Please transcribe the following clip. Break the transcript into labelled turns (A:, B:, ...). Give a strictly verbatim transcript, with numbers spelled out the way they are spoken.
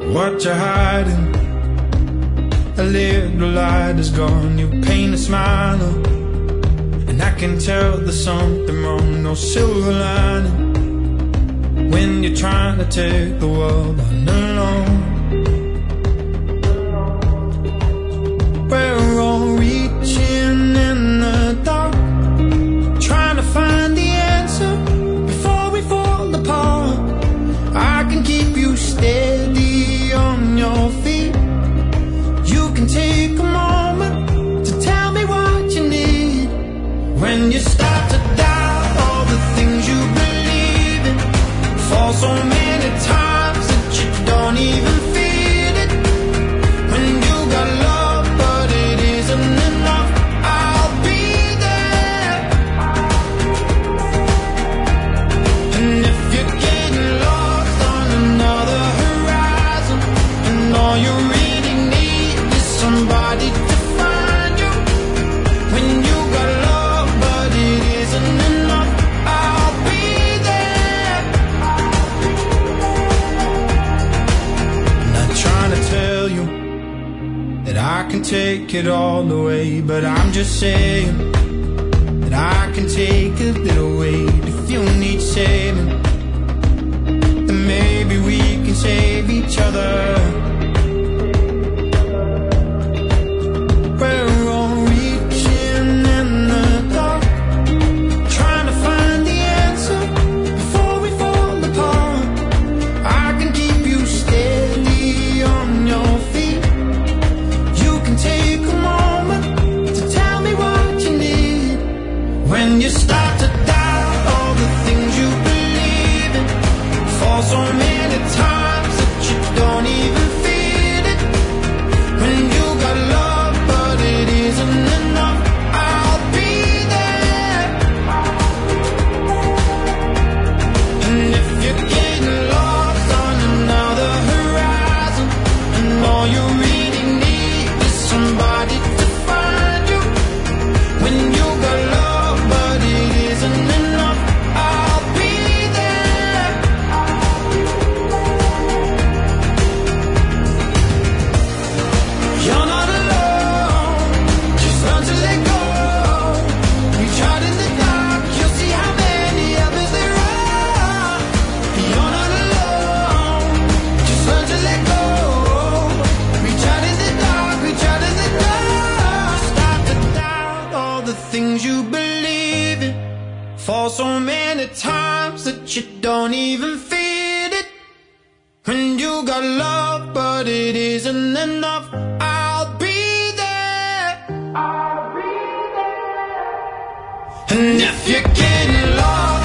A: what you're hiding. A little light is gone, you paint a smile, and I can tell there's something wrong. No silver lining when you're trying to take the world on alone. We're all reaching in the dark, trying to find the answer before we fall apart. I can keep you steady on your feet. You can take a moment to tell me what you need. When you start to doubt all the things you believe in, fall so many times that you don't even feel it. When you got love but it isn't enough, I'll be there. And if you're getting lost on another horizon, and all you really need is somebody to find you. When you got love but it isn't enough, I'll be there. Not trying to tell you that I can take it all away, but I'm just saying that I can take a little weight. If you need saving, then maybe we can save each other. We're all reaching in the dark, trying to find the answer before we fall apart. I can keep you steady on your feet. You can take a moment to tell me what you need. When you start to doubt all the things you believe in, fall so many times that you don't even feel it. When you got love but it isn't enough, I'll be there. And if you're getting lost on another horizon, and all you really need is somebody to find you. When you got love but it isn't enough, I'll be there. You're not alone, just learn to let go. Reach out in the dark, you'll see how many others there are. You're not alone, just learn to let go. Reach out in the dark, reach out in the dark. Start to doubt all the things you believe in, fall so many times that you don't even feel it. When you got love but it isn't enough, I'll be there. I'll be there. And if you're getting lost